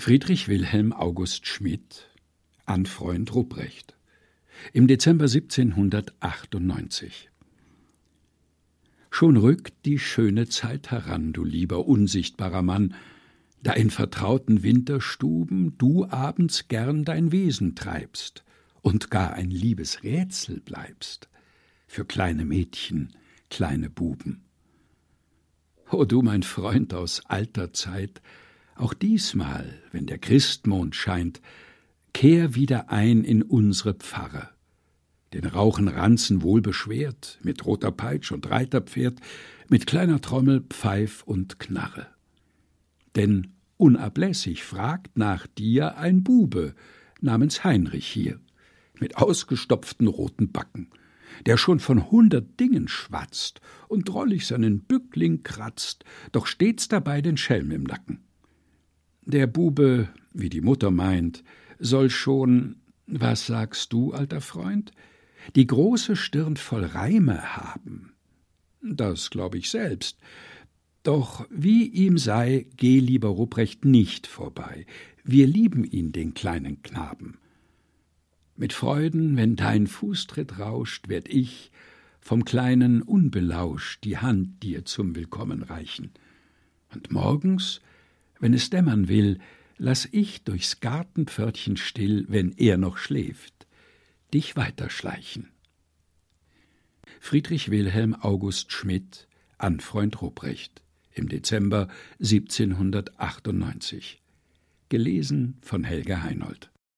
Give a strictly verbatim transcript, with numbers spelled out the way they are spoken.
Friedrich Wilhelm August Schmidt an Freund Rupprecht im Dezember siebzehnhundertachtundneunzig. Schon rückt die schöne Zeit heran, du lieber unsichtbarer Mann, da in vertrauten Winterstuben du abends gern dein Wesen treibst und gar ein liebes Rätsel bleibst für kleine Mädchen, kleine Buben. O du, mein Freund aus alter Zeit, auch diesmal, wenn der Christmond scheint, kehr wieder ein in unsere Pfarre. Den rauchen Ranzen wohlbeschwert, mit roter Peitsch und Reiterpferd, mit kleiner Trommel, Pfeif und Knarre. Denn unablässig fragt nach dir ein Bube namens Heinrich hier, mit ausgestopften roten Backen, der schon von hundert Dingen schwatzt und drollig seinen Bückling kratzt, doch stets dabei den Schelm im Nacken. Der Bube, wie die Mutter meint, soll schon, was sagst du, alter Freund, die große Stirn voll Reime haben. Das glaub ich selbst. Doch wie ihm sei, geh, lieber Rupprecht, nicht vorbei. Wir lieben ihn, den kleinen Knaben. Mit Freuden, wenn dein Fußtritt rauscht, werd ich, vom Kleinen unbelauscht, die Hand dir zum Willkommen reichen. Und morgens, wenn es dämmern will, lass ich durchs Gartenpförtchen still, wenn er noch schläft, dich weiterschleichen. Friedrich Wilhelm August Schmidt an Freund Rupprecht im Dezember siebzehnhundertachtundneunzig. Gelesen von Helga Heinold.